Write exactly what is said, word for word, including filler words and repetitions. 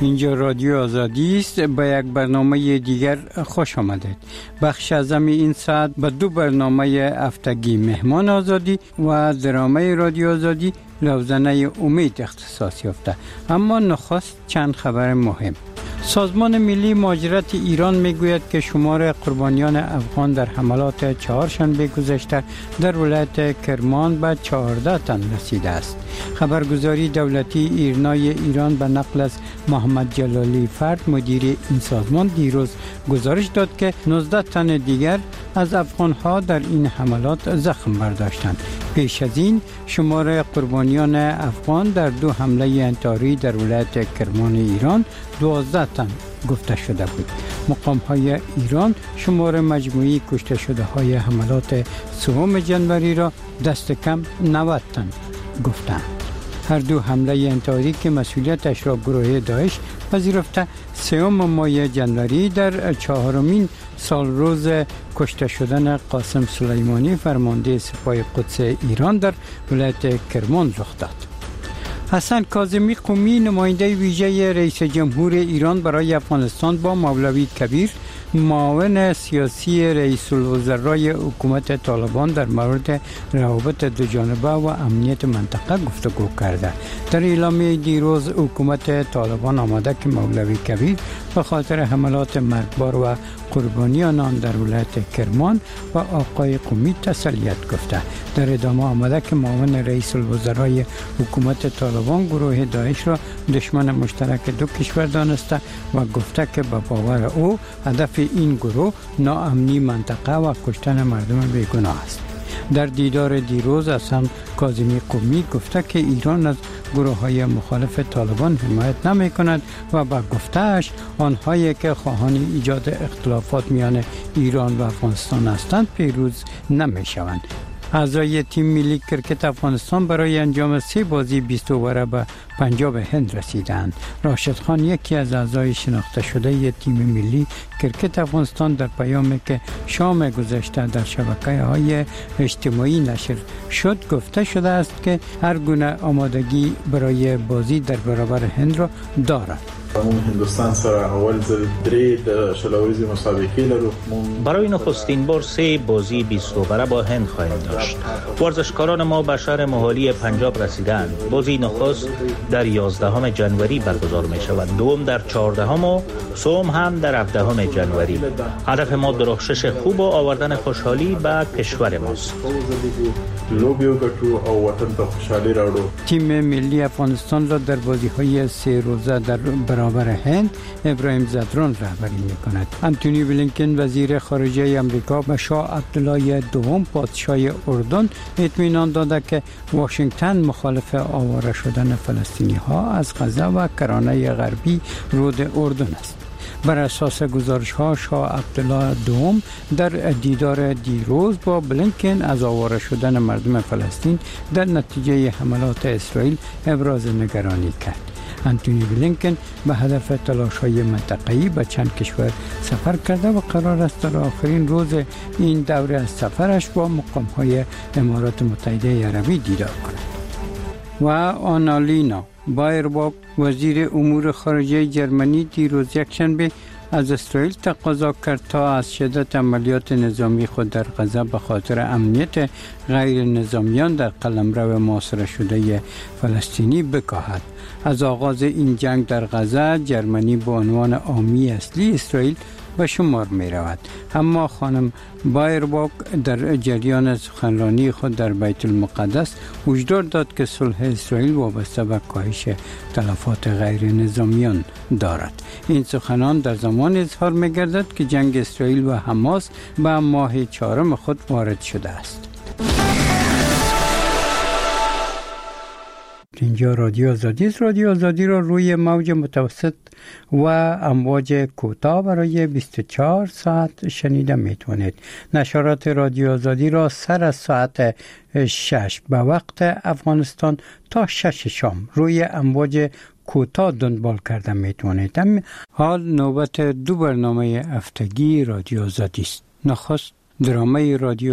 اینجا رادیو آزادی است. با یک برنامه دیگر خوش آمدید. بخش اعظم این ساعت به دو برنامه هفتگی مهمان آزادی و درامه رادیو آزادی لوزنه امید اختصاص یافته. اما نخست چند خبر مهم. سازمان ملی مهاجرت ایران میگوید که شمار قربانیان افغان در حملات چهارشنبه گذشته در ولایت کرمان به چهارده تن رسیده است. خبرگزاری دولتی ایرنای ایران به نقل از محمد جلالی فرد مدیر این سازمان دیروز گزارش داد که نوزده تن دیگر از افغانها در این حملات زخم برداشتند. پیش از این شمار قربانیان افغان در دو حمله انتحاری در ولایت کرمان ایران دوازده تن گفته شده بود. مقام های ایران شمار مجموعی کشته شده های حملات سوم جنوری را دست کم نود تن گفتند. هر دو حمله انتحاری که مسئولیتش را گروه داعش پذیرفته سوم ماه جنوری در چهارمین سال روز کشته شدن قاسم سلیمانی فرمانده سپاه قدس ایران در ولایت کرمان رخ داد. حسن کاظمی قمی نماینده ویژه رئیس جمهور ایران برای افغانستان با مولوی کبیر معاون سیاسی رئیس الوزرای حکومت طالبان در مورد روابط دو جانبه و امنیت منطقه گفتگو کرده. در اعلامیه دیروز حکومت طالبان آمده که مولوی کبیر به خاطر حملات مرگبار و قربانیان آن در ولایت کرمان و آقای قمی تسلیت گفته. در ادامه آمده که معاون رئیس الوزرای حکومت طالبان گروه داعش را دشمن مشترک دو کشور دانسته و گفته که به باور او هدف این گروه ناامنی منطقه و کشتن مردم بیگناه است. در دیدار دیروز حسن کاظمی قمی گفته که ایران از گروه های مخالف طالبان حمایت نمی کند و با گفتهش آنهایی که خواهان ایجاد اختلافات میان ایران و افغانستان هستند پیروز نمی شوند. اعضای تیم ملی کرکت افغانستان برای انجام سه بازی بیست اووره به پنجاب هند رسیدند. راشد خان یکی از اعضای شناخته شده تیم ملی کرکت افغانستان در پیامی که شام گذشته در شبکه‌های اجتماعی نشر شد گفته شده است که هر گونه آمادگی برای بازی در برابر هند را دارد. هندوستان سره اول ځل درې د شلوريزي مسابقې لرو. برای نخستین بار سه بازی بیست اووره با هند خواهیم داشت. ورزشکاران ما به شهر موهالی پنجاب رسیدند. بازی نخست در یازدهم جنوری برگزار می شود. دوم در چهاردهم و سوم هم در هفدهم جنوری. هدف ما درخشش خوب و آوردن خوشحالی به کشور ماست. لوبیو ګټو او وطن ته خوشحالي راوړو. تیم ملی افغانستان را در بازی‌های سه روزه در برابر هند ابراهیم زدران رهبری می‌کند. انتونی بلینکن وزیر خارجه آمریکا به شاه عبدالله دوم پادشاه اردن اطمینان داده که واشنگتن مخالف آواره شدن فلسطینی‌ها از غزه و کرانه غربی رود اردن است. بر اساس گزارش‌ها شاه عبدالله دوم در دیدار دیروز با بلینکن از آواره شدن مردم فلسطین در نتیجه حملات اسرائیل ابراز نگرانی کرد. انتونی بلینکن به هدف تلاش‌های منطقه‌ای به چند کشور سفر کرده و قرار است در آخرین روز این دوره از سفرش با مقام‌های امارات متحده عربی دیدار کند. و آنالینا بایرباک وزیر امور خارجه جرمنی دیروز یکشنبه از اسرائیل تقاضا کرد تا از شدت عملیات نظامی خود در غزه به خاطر امنیت غیر نظامیان در قلمرو محاصره شده فلسطینی بکاهد. از آغاز این جنگ در غزه جرمنی به عنوان حامی اصلی اسرائیل به شمار می رود. اما خانم بایرباک در جریان سخنرانی خود در بیت المقدس هشدار داد که صلح اسرائیل وابسته به کاهش تلفات غیر نظامیان دارد. این سخنان در زمان اظهار می گردد که جنگ اسرائیل و حماس به ماه چهارم خود وارد شده است. اینجا رادیو آزادی است. رادیو آزادی را روی موج متوسط و امواج کوتاه برای بیست و چهار ساعت شنیده میتونید. نشرات رادیو آزادی را سر از ساعت شش به وقت افغانستان تا شش شام روی امواج کوتاه دنبال کرده میتونید. حال نوبت دو برنامه هفتگی رادیو آزادی است. نخست درامه رادیو